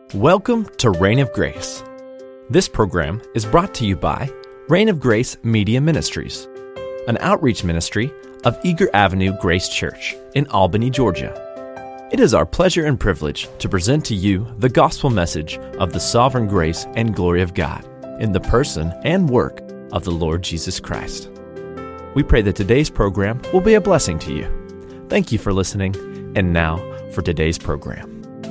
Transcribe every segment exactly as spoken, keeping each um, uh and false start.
Welcome to Reign of Grace. This program is brought to you by Reign of Grace Media Ministries, an outreach ministry of Eager Avenue Grace Church in Albany, Georgia. It is our pleasure and privilege to present to you the gospel message of the sovereign grace and glory of God in the person and work of the Lord Jesus Christ. We pray that today's program will be a blessing to you. Thank you for listening, and now for today's program.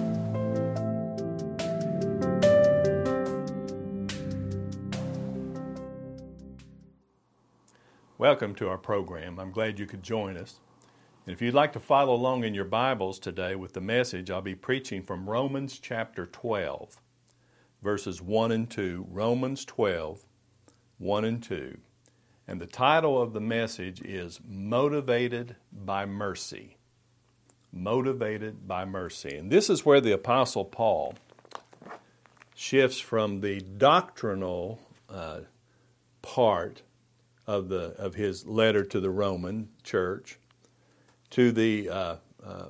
Welcome to our program. I'm glad you could join us. And if you'd like to follow along in your Bibles today with the message, I'll be preaching from Romans chapter twelve, verses one and two. Romans twelve, one and two. And the title of the message is Motivated by Mercy. Motivated by Mercy. And this is where the Apostle Paul shifts from the doctrinal uh, part of the of his letter to the Roman church to the uh, uh,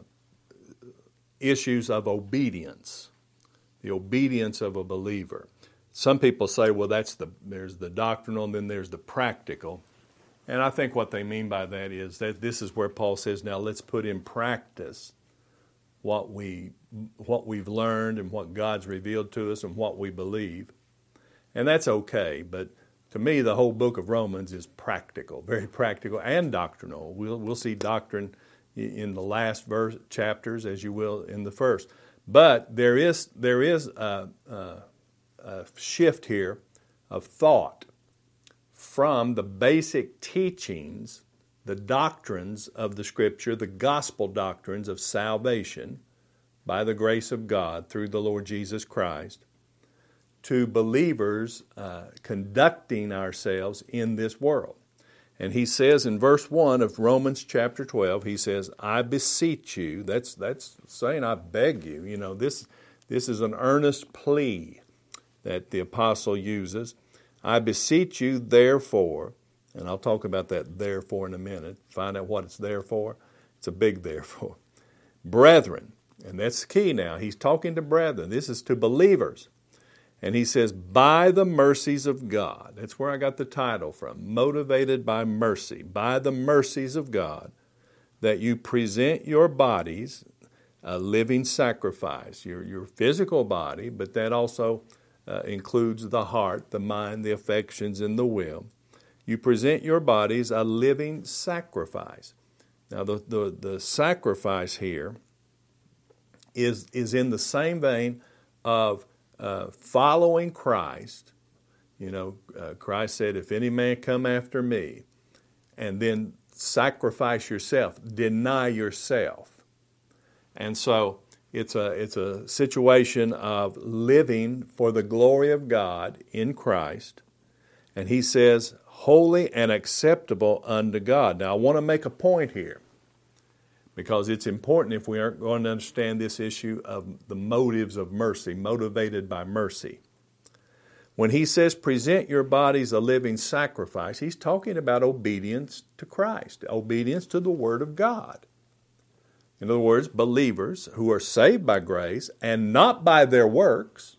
issues of obedience, the obedience of a believer. Some people say, well, that's the there's the doctrinal and then there's the practical. And I think what they mean by that is that this is where Paul says, now let's put in practice what we what we've learned and what God's revealed to us and what we believe. And that's okay, but to me, the whole book of Romans is practical, very practical and doctrinal. We'll we'll see doctrine in the last verse chapters, as you will in the first. But there is there is a, a, a shift here of thought from the basic teachings, the doctrines of the Scripture, the gospel doctrines of salvation by the grace of God through the Lord Jesus Christ, to believers uh, conducting ourselves in this world. And he says in verse one of Romans chapter twelve, he says, I beseech you, that's that's saying I beg you. You know, this, this is an earnest plea that the apostle uses. I beseech you, therefore, and I'll talk about that therefore in a minute, find out what it's there for. It's a big therefore. Brethren, and that's the key now. He's talking to brethren. This is to believers. And he says, by the mercies of God. That's where I got the title from. Motivated by mercy. By the mercies of God, that you present your bodies a living sacrifice. Your, your physical body, but that also uh, includes the heart, the mind, the affections, and the will. You present your bodies a living sacrifice. Now, the, the, the sacrifice here is, is in the same vein of Uh, following Christ. You know, uh, Christ said, if any man come after me, and then sacrifice yourself, deny yourself. And so it's a, it's a situation of living for the glory of God in Christ. And he says, holy and acceptable unto God. Now I want to make a point here, because it's important if we aren't going to understand this issue of the motives of mercy, motivated by mercy. When he says present your bodies a living sacrifice, he's talking about obedience to Christ, obedience to the Word of God. In other words, believers who are saved by grace and not by their works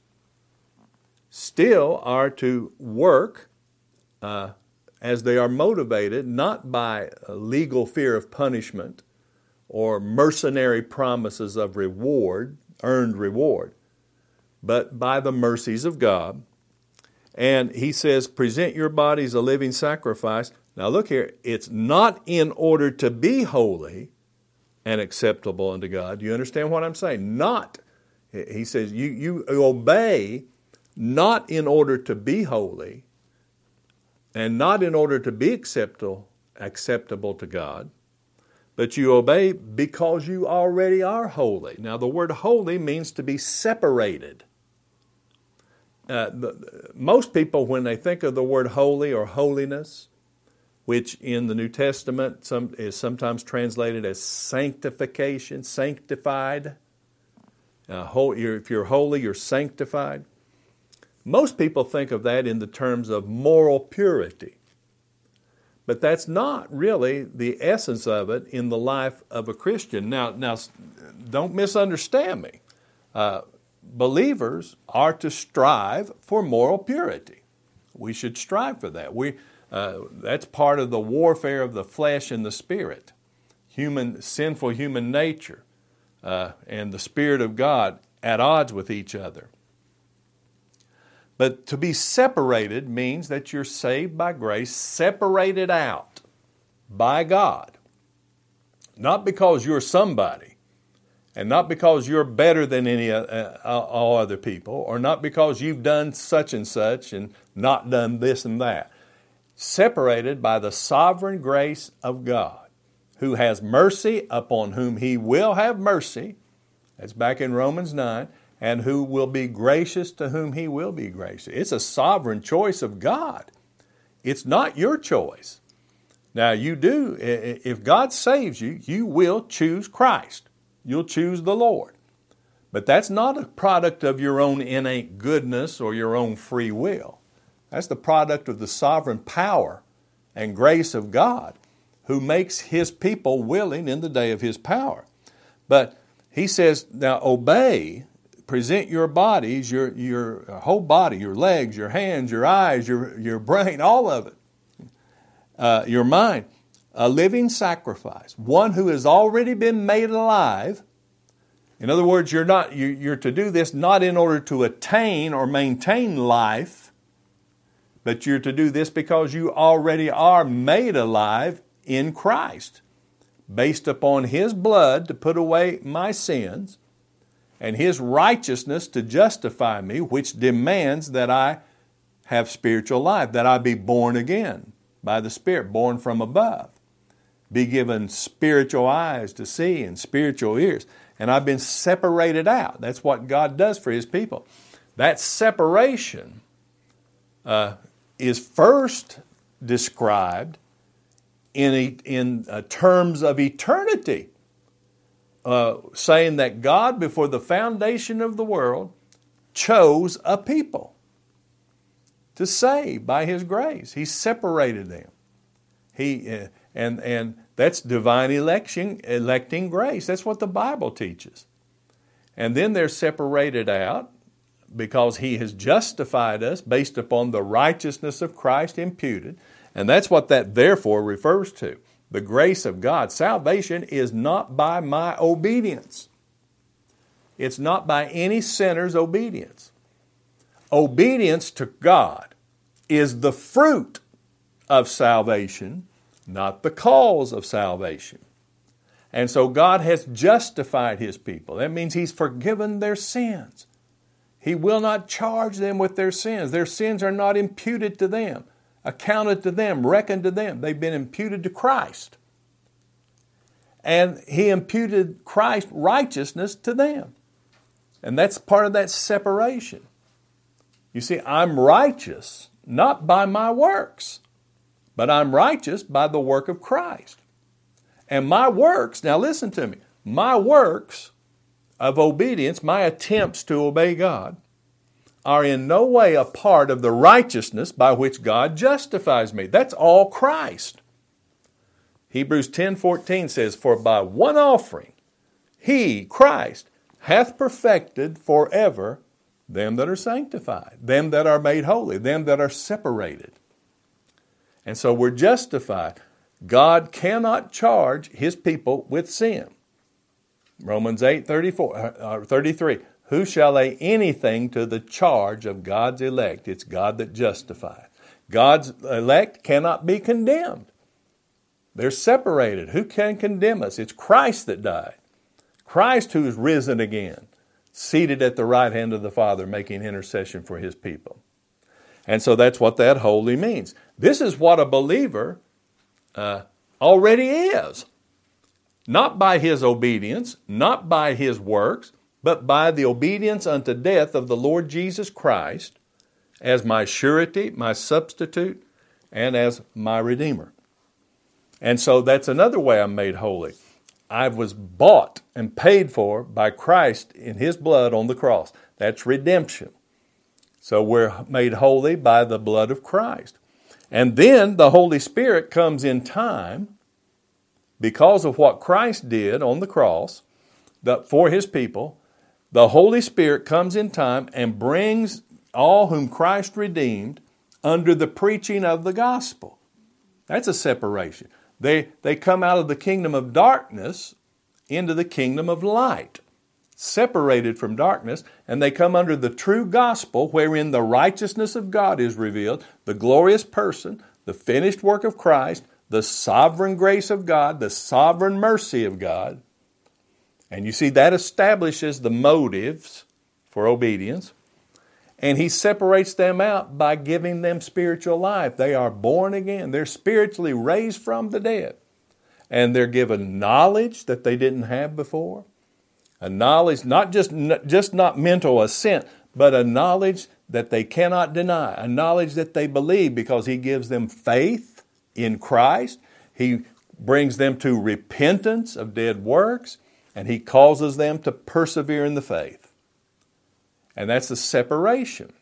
still are to work uh, as they are motivated, not by a legal fear of punishment or mercenary promises of reward, earned reward, but by the mercies of God. And he says, present your bodies a living sacrifice. Now look here, it's not in order to be holy and acceptable unto God. Do you understand what I'm saying? Not. He says, you, you obey not in order to be holy and not in order to be acceptable, acceptable to God, but you obey because you already are holy. Now, the word holy means to be separated. Uh, the, most people, when they think of the word holy or holiness, which in the New Testament some, is sometimes translated as sanctification, sanctified. Uh, whole, you're, if you're holy, you're sanctified. Most people think of that in the terms of moral purity. But that's not really the essence of it in the life of a Christian. Now, now don't misunderstand me. Uh, believers are to strive for moral purity. We should strive for that. We, uh, that's part of the warfare of the flesh and the spirit. Human, sinful human nature uh, and the Spirit of God at odds with each other. But to be separated means that you're saved by grace, separated out by God. Not because you're somebody, and not because you're better than any uh, all other people, or not because you've done such and such and not done this and that. Separated by the sovereign grace of God, who has mercy upon whom He will have mercy. That's back in Romans nine. And who will be gracious to whom He will be gracious. It's a sovereign choice of God. It's not your choice. Now you do, if God saves you, you will choose Christ. You'll choose the Lord. But that's not a product of your own innate goodness or your own free will. That's the product of the sovereign power and grace of God, who makes His people willing in the day of His power. But He says, now obey. Present your bodies, your your whole body, your legs, your hands, your eyes, your, your brain, all of it, uh, your mind, a living sacrifice, one who has already been made alive. In other words, you're not you, you're to do this not in order to attain or maintain life, but you're to do this because you already are made alive in Christ, based upon His blood to put away my sins, and His righteousness to justify me, which demands that I have spiritual life, that I be born again by the Spirit, born from above, be given spiritual eyes to see and spiritual ears. And I've been separated out. That's what God does for His people. That separation uh, is first described in, a, in uh, terms of eternity. Uh, saying that God, before the foundation of the world, chose a people to save by His grace. He separated them. He uh, and and that's divine election, electing grace. That's what the Bible teaches. And then they're separated out because He has justified us based upon the righteousness of Christ imputed, and that's what that therefore refers to. The grace of God. Salvation is not by my obedience. It's not by any sinner's obedience. Obedience to God is the fruit of salvation, not the cause of salvation. And so God has justified His people. That means He's forgiven their sins. He will not charge them with their sins. Their sins are not imputed to them, accounted to them, reckoned to them. They've been imputed to Christ. And He imputed Christ's righteousness to them. And that's part of that separation. You see, I'm righteous not by my works, but I'm righteous by the work of Christ. And my works, now listen to me, my works of obedience, my attempts to obey God, are in no way a part of the righteousness by which God justifies me. That's all Christ. Hebrews ten fourteen says, for by one offering He, Christ, hath perfected forever them that are sanctified, them that are made holy, them that are separated. And so we're justified. God cannot charge His people with sin. Romans eight thirty-four, uh, thirty-three. Who shall lay anything to the charge of God's elect? It's God that justifies. God's elect cannot be condemned. They're separated. Who can condemn us? It's Christ that died. Christ who is risen again, seated at the right hand of the Father, making intercession for His people. And so that's what that holy means. This is what a believer uh, already is. Not by his obedience, not by his works, but by the obedience unto death of the Lord Jesus Christ as my surety, my substitute, and as my Redeemer. And so that's another way I'm made holy. I was bought and paid for by Christ in His blood on the cross. That's redemption. So we're made holy by the blood of Christ. And then the Holy Spirit comes in time because of what Christ did on the cross that for His people. the Holy Spirit comes in time and brings all whom Christ redeemed under the preaching of the gospel. That's a separation. They, they come out of the kingdom of darkness into the kingdom of light, separated from darkness, and they come under the true gospel wherein the righteousness of God is revealed, the glorious person, the finished work of Christ, the sovereign grace of God, the sovereign mercy of God. And you see, that establishes the motives for obedience. And He separates them out by giving them spiritual life. They are born again. They're spiritually raised from the dead. And they're given knowledge that they didn't have before. A knowledge, not just, just not mental assent, but a knowledge that they cannot deny. A knowledge that they believe because He gives them faith in Christ. He brings them to repentance of dead works. And He causes them to persevere in the faith. And that's the separation.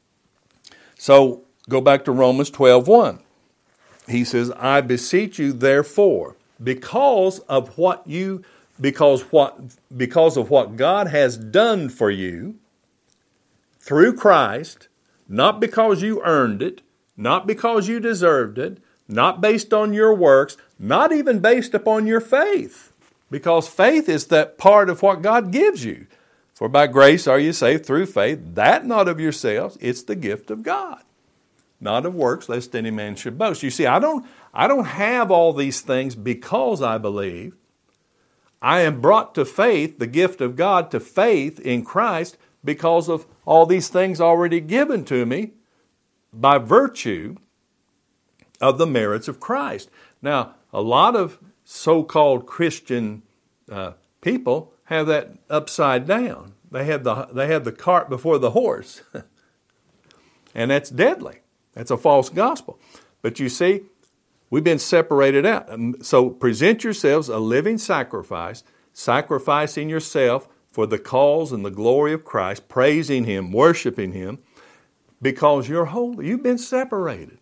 So go back to Romans twelve one. He says, I beseech you therefore, because of what you because what because of what God has done for you through Christ, not because you earned it, not because you deserved it, not based on your works, not even based upon your faith. Because faith is that part of what God gives you. For by grace are you saved through faith, that not of yourselves, it's the gift of God. Not of works, lest any man should boast. You see, I don't, I don't have all these things because I believe. I am brought to faith, the gift of God, to faith in Christ because of all these things already given to me by virtue of the merits of Christ. Now, a lot of so-called Christian uh, people have that upside down. They have the they have the cart before the horse. And that's deadly. That's a false gospel. But you see, we've been separated out. So present yourselves a living sacrifice, sacrificing yourself for the cause and the glory of Christ, praising Him, worshiping Him, because you're holy. You've been separated.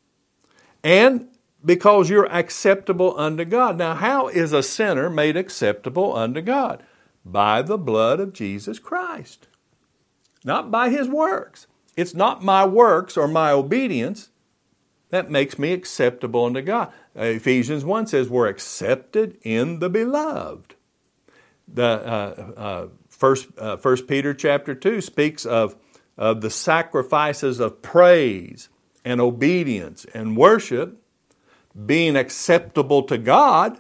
And because you're acceptable unto God. Now, how is a sinner made acceptable unto God? By the blood of Jesus Christ. Not by his works. It's not my works or my obedience that makes me acceptable unto God. Ephesians one says we're accepted in the beloved. The uh, uh, first, uh, First Peter chapter two speaks of, of the sacrifices of praise and obedience and worship being acceptable to God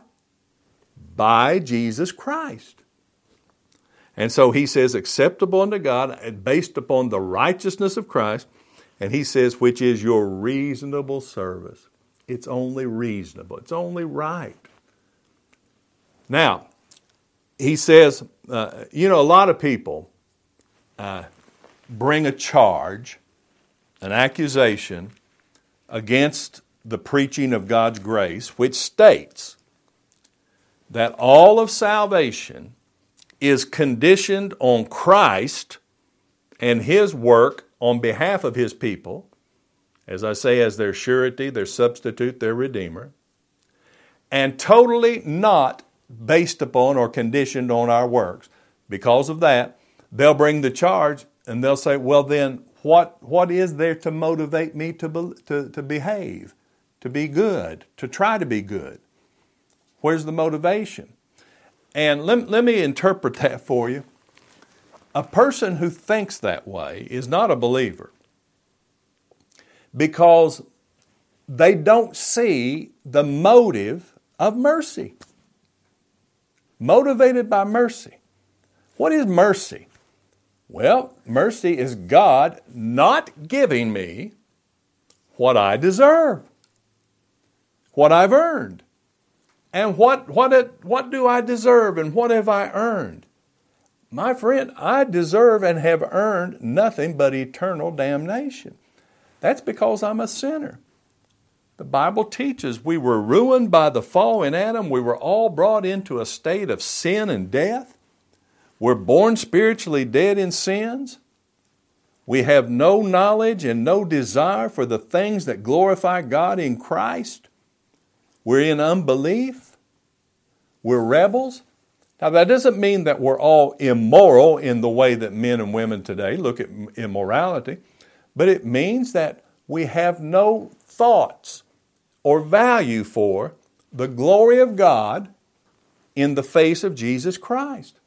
by Jesus Christ. And so he says acceptable unto God based upon the righteousness of Christ. And he says, which is your reasonable service. It's only reasonable. It's only right. Now, he says, uh, you know, a lot of people uh, bring a charge, an accusation against the preaching of God's grace, which states that all of salvation is conditioned on Christ and His work on behalf of His people, as I say, as their surety, their substitute, their Redeemer, and totally not based upon or conditioned on our works. Because of that, they'll bring the charge and they'll say, well then, what, what is there to motivate me to, be, to, to behave, to be good, to try to be good? Where's the motivation? And let, let me interpret that for you. A person who thinks that way is not a believer because they don't see the motive of mercy. Motivated by mercy. What is mercy? Well, mercy is God not giving me what I deserve, what I've earned. And what, what, it, what do I deserve and what have I earned? My friend, I deserve and have earned nothing but eternal damnation. That's because I'm a sinner. The Bible teaches we were ruined by the fall in Adam. We were all brought into a state of sin and death. We're born spiritually dead in sins. We have no knowledge and no desire for the things that glorify God in Christ. We're in unbelief. We're rebels. Now, that doesn't mean that we're all immoral in the way that men and women today look at immorality, but it means that we have no thoughts or value for the glory of God in the face of Jesus Christ.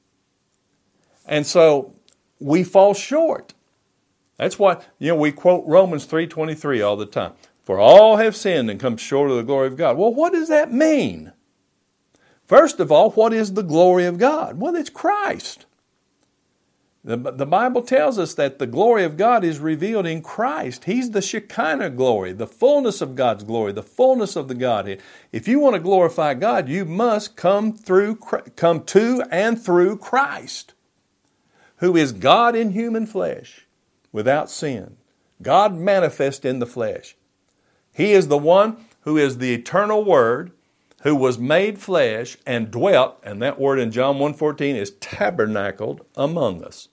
And so we fall short. That's why, you know, we quote Romans three twenty-three all the time. For all have sinned and come short of the glory of God. Well, what does that mean? First of all, what is the glory of God? Well, it's Christ. The, the Bible tells us that the glory of God is revealed in Christ. He's the Shekinah glory, the fullness of God's glory, the fullness of the Godhead. If you want to glorify God, you must come through, come to and through Christ, who is God in human flesh, without sin. God manifest in the flesh. He is the one who is the eternal Word, who was made flesh and dwelt, and that word in John one fourteen is tabernacled among us.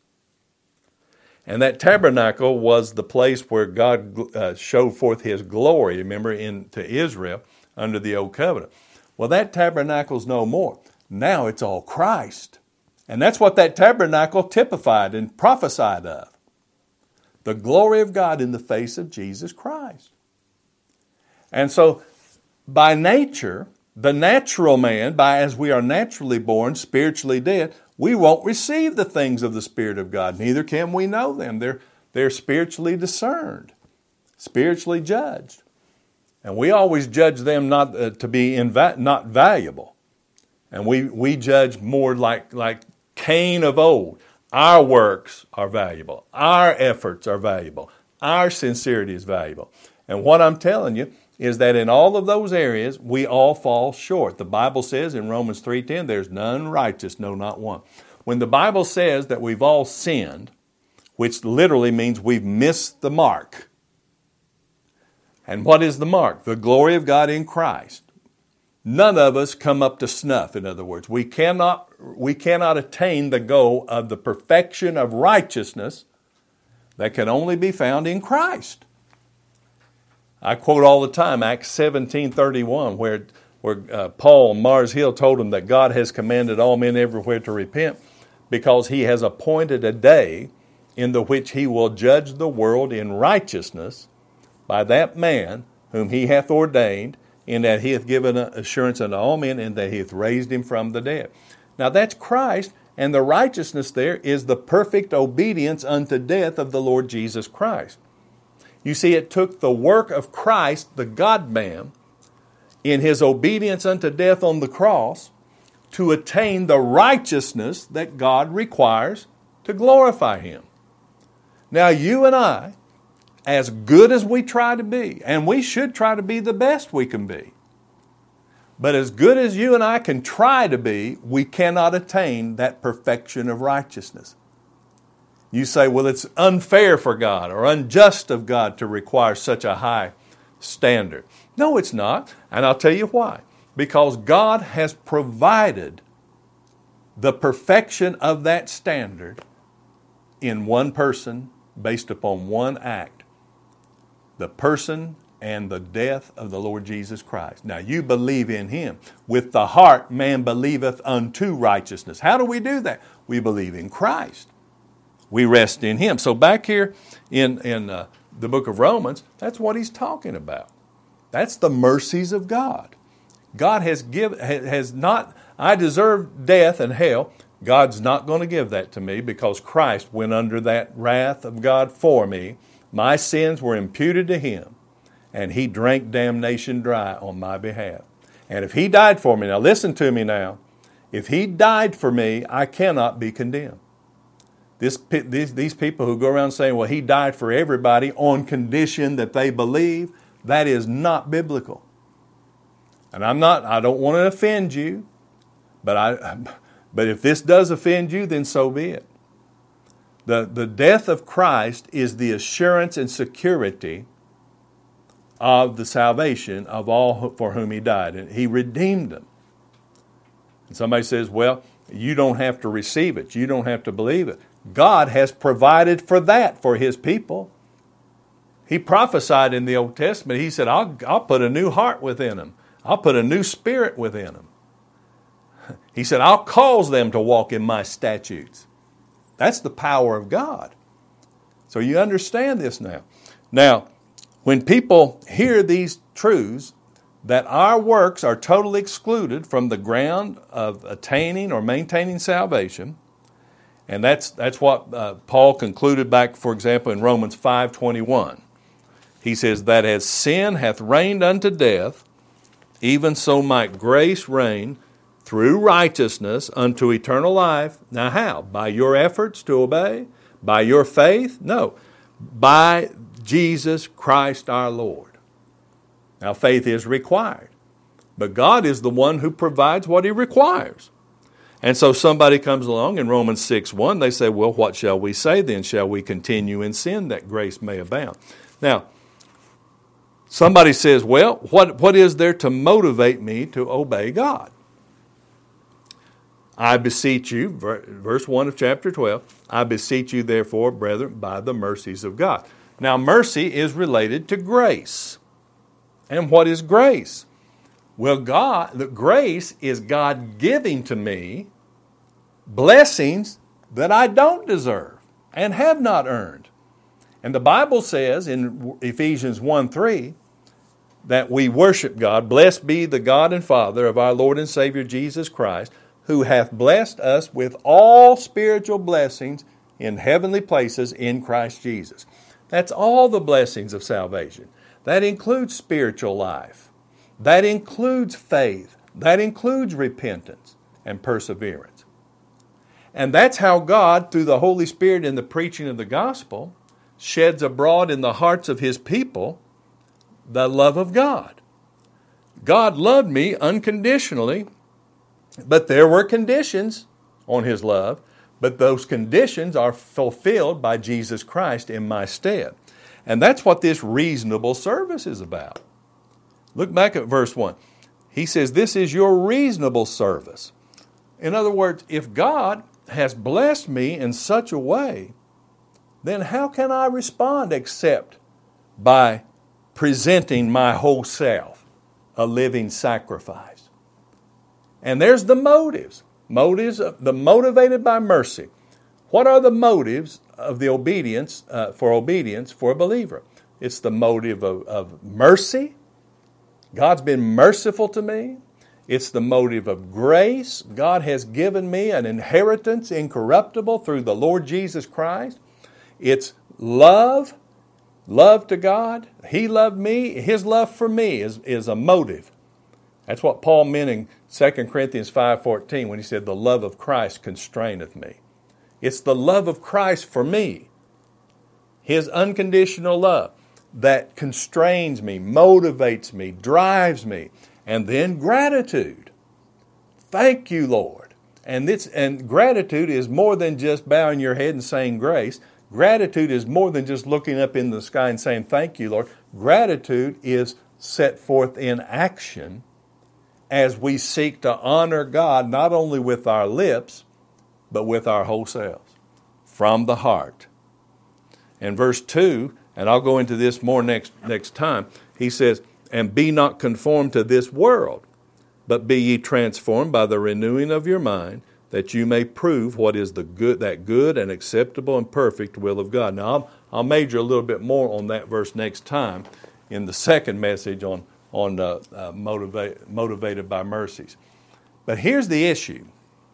And that tabernacle was the place where God uh, showed forth His glory, remember, in, to Israel under the Old Covenant. Well, that tabernacle's no more. Now it's all Christ. And that's what that tabernacle typified and prophesied of. The glory of God in the face of Jesus Christ. And so, by nature, the natural man, by as we are naturally born, spiritually dead, we won't receive the things of the Spirit of God. Neither can we know them. They're, they're spiritually discerned, spiritually judged. And we always judge them not uh, to be inva- not valuable. And we, we judge more like, like Cain of old. Our works are valuable. Our efforts are valuable. Our sincerity is valuable. And what I'm telling you is that in all of those areas, we all fall short. The Bible says in Romans three ten, there's none righteous, no, not one. When the Bible says that we've all sinned, which literally means we've missed the mark. And what is the mark? The glory of God in Christ. None of us come up to snuff, in other words. We cannot, we cannot attain the goal of the perfection of righteousness that can only be found in Christ. I quote all the time Acts seventeen thirty-one, where, where uh, Paul on Mars Hill told them that God has commanded all men everywhere to repent because He has appointed a day in the which He will judge the world in righteousness by that man whom He hath ordained, in that He hath given assurance unto all men, and that He hath raised Him from the dead. Now that's Christ, and the righteousness there is the perfect obedience unto death of the Lord Jesus Christ. You see, it took the work of Christ, the God-man, in His obedience unto death on the cross to attain the righteousness that God requires to glorify Him. Now, you and I, as good as we try to be, and we should try to be the best we can be, but as good as you and I can try to be, we cannot attain that perfection of righteousness. You say, well, it's unfair for God or unjust of God to require such a high standard. No, it's not. And I'll tell you why. Because God has provided the perfection of that standard in one person based upon one act. The person and the death of the Lord Jesus Christ. Now, you believe in Him. With the heart, man believeth unto righteousness. How do we do that? We believe in Christ. We rest in Him. So back here in, in uh, the book of Romans, that's what he's talking about. That's the mercies of God. God has give, has not, I deserve death and hell. God's not going to give that to me because Christ went under that wrath of God for me. My sins were imputed to Him, and He drank damnation dry on my behalf. And if He died for me, now listen to me now, if He died for me, I cannot be condemned. This, these, these people who go around saying, well, He died for everybody on condition that they believe, that is not biblical. And I'm not, I don't want to offend you, but I, but if this does offend you, then so be it. The, the death of Christ is the assurance and security of the salvation of all for whom He died. And He redeemed them. And somebody says, well, you don't have to receive it. You don't have to believe it. God has provided for that for His people. He prophesied in the Old Testament. He said, I'll, I'll put a new heart within them. I'll put a new spirit within them. He said, I'll cause them to walk in my statutes. That's the power of God. So you understand this now. Now, when people hear these truths, that our works are totally excluded from the ground of attaining or maintaining salvation, and that's that's what uh, Paul concluded back, for example, in Romans five twenty-one. He says, that as sin hath reigned unto death, even so might grace reign through righteousness unto eternal life. Now how? By your efforts to obey? By your faith? No. By Jesus Christ our Lord. Now faith is required, but God is the one who provides what He requires. And so somebody comes along in Romans six one, they say, well, what shall we say then? Shall we continue in sin that grace may abound? Now, somebody says, well, what, what is there to motivate me to obey God? I beseech you, verse one of chapter twelve, I beseech you therefore, brethren, by the mercies of God. Now, mercy is related to grace. And what is grace? Well, God, the grace is God giving to me blessings that I don't deserve and have not earned. And the Bible says in Ephesians one three that we worship God. Blessed be the God and Father of our Lord and Savior Jesus Christ, who hath blessed us with all spiritual blessings in heavenly places in Christ Jesus. That's all the blessings of salvation. That includes spiritual life. That includes faith. That includes repentance and perseverance. And that's how God, through the Holy Spirit in the preaching of the gospel, sheds abroad in the hearts of His people the love of God. God loved me unconditionally, but there were conditions on His love, but those conditions are fulfilled by Jesus Christ in my stead. And that's what this reasonable service is about. Look back at verse one. He says, this is your reasonable service. In other words, if God has blessed me in such a way, then how can I respond except by presenting my whole self, a living sacrifice? And there's the motives. Motives, the motivated by mercy. What are the motives of the obedience, uh, for obedience for a believer? It's the motive of, of mercy. God's been merciful to me. It's the motive of grace. God has given me an inheritance incorruptible through the Lord Jesus Christ. It's love, love to God. He loved me. His love for me is, is a motive. That's what Paul meant in Second Corinthians five fourteen when he said, the love of Christ constraineth me. It's the love of Christ for me, His unconditional love, that constrains me, motivates me, drives me. And then gratitude. Thank you, Lord. And this and gratitude is more than just bowing your head and saying grace. Gratitude is more than just looking up in the sky and saying thank you, Lord. Gratitude is set forth in action as we seek to honor God not only with our lips, but with our whole selves, from the heart. And verse two, and I'll go into this more next, next time, he says, and be not conformed to this world, but be ye transformed by the renewing of your mind, that you may prove what is the good, that good and acceptable and perfect will of God. Now, I'll, I'll major a little bit more on that verse next time in the second message on, on uh, uh, motivate, motivated by mercies. But here's the issue.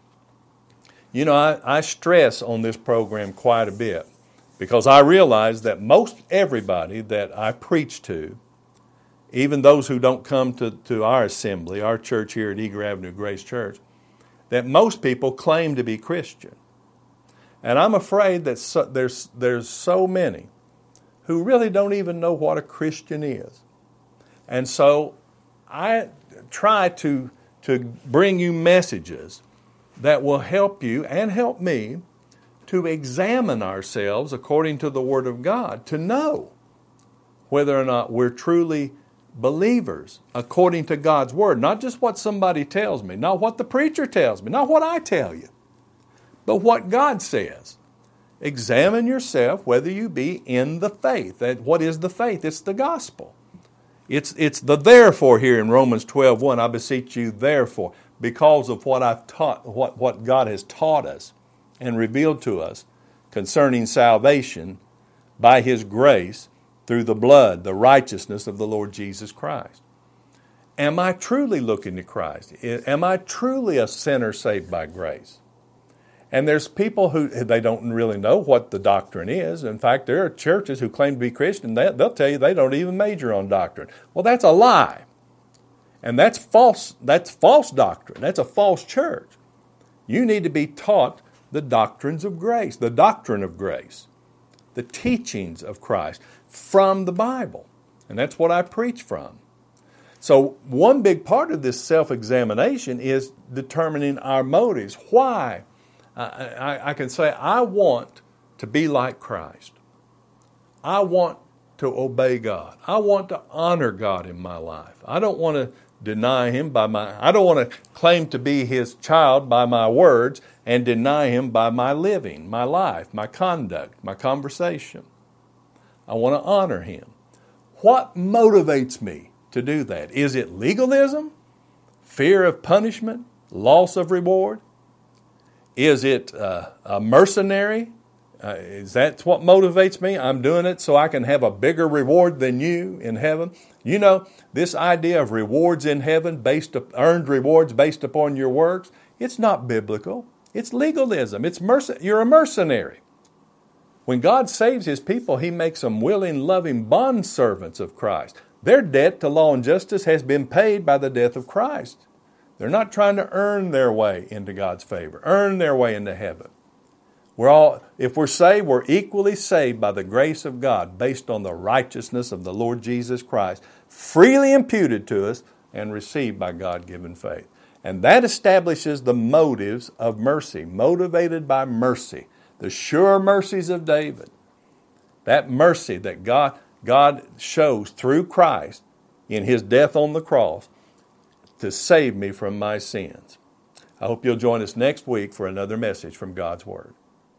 You know, I, I stress on this program quite a bit because I realize that most everybody that I preach to, even those who don't come to, to our assembly, our church here at Eager Avenue Grace Church, that most people claim to be Christian. And I'm afraid that so, there's, there's so many who really don't even know what a Christian is. And so I try to, to bring you messages that will help you and help me to examine ourselves according to the Word of God, to know whether or not we're truly believers according to God's Word. Not just what somebody tells me, not what the preacher tells me, not what I tell you, but what God says. Examine yourself whether you be in the faith. That what is the faith? It's the gospel. It's, it's the therefore here in Romans twelve one. I beseech you therefore. because of what I've taught, what, what God has taught us and revealed to us concerning salvation by His grace through the blood, the righteousness of the Lord Jesus Christ. Am I truly looking to Christ? Am I truly a sinner saved by grace? And there's people who, they don't really know what the doctrine is. In fact, there are churches who claim to be Christian. They, they'll tell you they don't even major on doctrine. Well, that's a lie. And that's false, that's false doctrine. That's a false church. You need to be taught the doctrines of grace, the doctrine of grace, the teachings of Christ from the Bible. And that's what I preach from. So one big part of this self-examination is determining our motives. Why? I, I, I can say, I want to be like Christ. I want to obey God. I want to honor God in my life. I don't want to deny Him by my, I don't want to claim to be His child by my words and deny Him by my living, my life, my conduct, my conversation. I want to honor Him. What motivates me to do that? Is it legalism? Fear of punishment? Loss of reward? Is it uh, a mercenary? Uh, is that what motivates me? I'm doing it so I can have a bigger reward than you in heaven. You know, this idea of rewards in heaven, based up, earned rewards based upon your works, it's not biblical. It's legalism. It's merc- You're a mercenary. When God saves His people, He makes them willing, loving bondservants of Christ. Their debt to law and justice has been paid by the death of Christ. They're not trying to earn their way into God's favor, earn their way into heaven. We're all, if we're saved, we're equally saved by the grace of God based on the righteousness of the Lord Jesus Christ, freely imputed to us and received by God-given faith. And that establishes the motives of mercy, motivated by mercy, the sure mercies of David. That mercy that God, God shows through Christ in His death on the cross to save me from my sins. I hope you'll join us next week for another message from God's Word.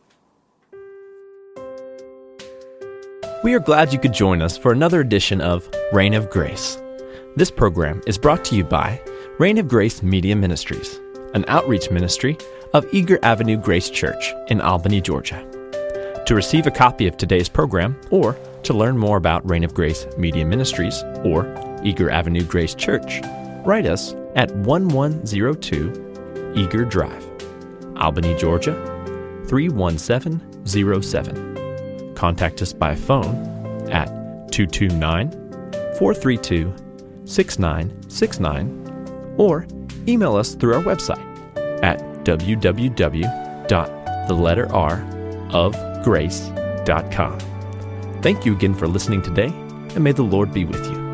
We are glad you could join us for another edition of Reign of Grace. This program is brought to you by Reign of Grace Media Ministries, an outreach ministry of Eager Avenue Grace Church in Albany, Georgia. To receive a copy of today's program or to learn more about Reign of Grace Media Ministries or Eager Avenue Grace Church, write us at one one zero two Eager Drive, Albany, Georgia, three one seven zero seven. Contact us by phone at two two nine, four three two, six nine six nine or email us through our website at w w w dot the letter r of grace dot com. Thank you again for listening today, and may the Lord be with you.